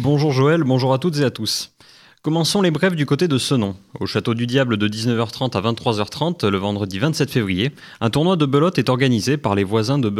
Bonjour Joël, bonjour à toutes et à tous. Commençons les brèves du côté de Senon. Au Château du Diable de 19h30 à 23h30, le vendredi 27 février, un tournoi de belote est organisé par les voisins de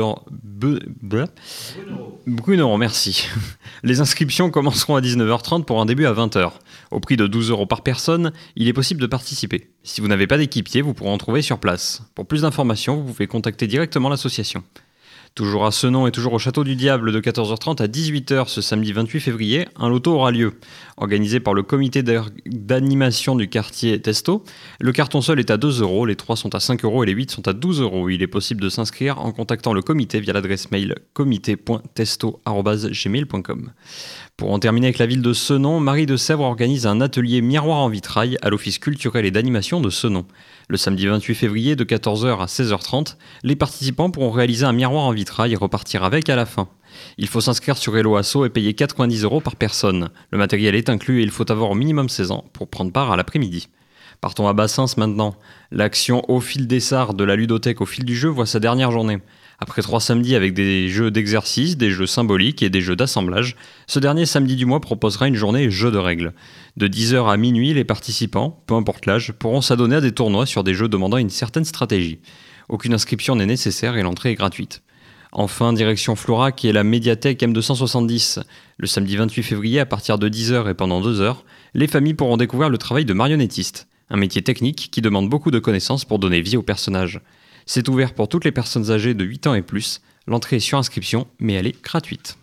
Bruno, merci. Les inscriptions commenceront à 19h30 pour un début à 20h. Au prix de 12 € par personne, il est possible de participer. Si vous n'avez pas d'équipier, vous pourrez en trouver sur place. Pour plus d'informations, vous pouvez contacter directement l'association. Toujours à Senon et toujours au Château du Diable de 14h30 à 18h ce samedi 28 février, un loto aura lieu. Organisé par le comité d'animation du quartier Testo, le carton seul est à 2 €, les 3 sont à 5 € et les 8 sont à 12 €. Il est possible de s'inscrire en contactant le comité via l'adresse mail comité.testo@gmail.com. Pour en terminer avec la ville de Senon, Marie de Sèvres organise un atelier miroir en vitrail à l'Office culturel et d'animation de Senon. Le samedi 28 février de 14h à 16h30, les participants pourront réaliser un miroir en vitrail et repartir avec à la fin. Il faut s'inscrire sur Hello Asso et payer 90 € par personne. Le matériel est inclus et il faut avoir au minimum 16 ans pour prendre part à l'après-midi. Partons à Bassins maintenant. L'action Au fil des Sards de la ludothèque Au fil du jeu voit sa dernière journée. Après 3 samedis avec des jeux d'exercice, des jeux symboliques et des jeux d'assemblage, ce dernier samedi du mois proposera une journée jeu de règles. De 10h à minuit, les participants, peu importe l'âge, pourront s'adonner à des tournois sur des jeux demandant une certaine stratégie. Aucune inscription n'est nécessaire et l'entrée est gratuite. Enfin, direction Flora qui est la médiathèque M270. Le samedi 28 février, à partir de 10h et pendant 2 heures, les familles pourront découvrir le travail de marionnettiste, un métier technique qui demande beaucoup de connaissances pour donner vie aux personnages. C'est ouvert pour toutes les personnes âgées de 8 ans et plus. L'entrée est sur inscription, mais elle est gratuite.